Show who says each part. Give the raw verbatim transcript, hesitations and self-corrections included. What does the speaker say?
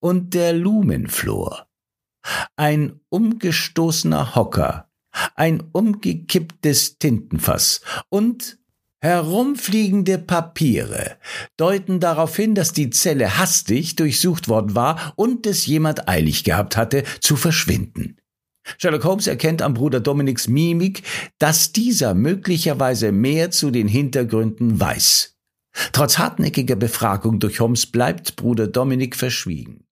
Speaker 1: und der Lumenflor. Ein umgestoßener Hocker, ein umgekipptes Tintenfass und herumfliegende Papiere deuten darauf hin, dass die Zelle hastig durchsucht worden war und es jemand eilig gehabt hatte, zu verschwinden. Sherlock Holmes erkennt am Bruder Dominiks Mimik, dass dieser möglicherweise mehr zu den Hintergründen weiß. Trotz hartnäckiger Befragung durch Holmes bleibt Bruder Dominik verschwiegen.